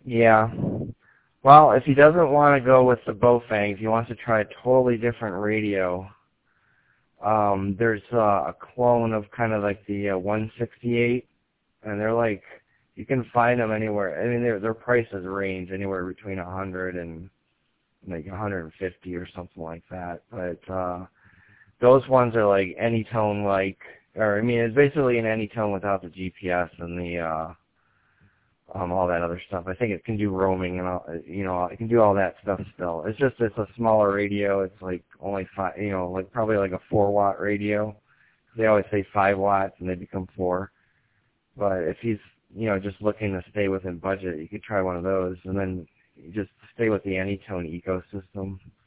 Yeah. Well, if he doesn't want to go with the Bofang, if he wants to try a totally different radio, there's a clone of kind of like the 168, and they're like, you can find them anywhere. I mean, their prices range anywhere between 100 and like 150 or something like that. But those ones are like Anytone like, or I mean, it's basically an Anytone without the GPS and the all that other stuff. I think it can do roaming and all, it can do all that stuff still. It's a smaller radio. It's like only like probably like a 4-watt radio. They always say 5 watts and they become 4. But if he's, just looking to stay within budget, you could try one of those and then you just stay with the Anytone ecosystem.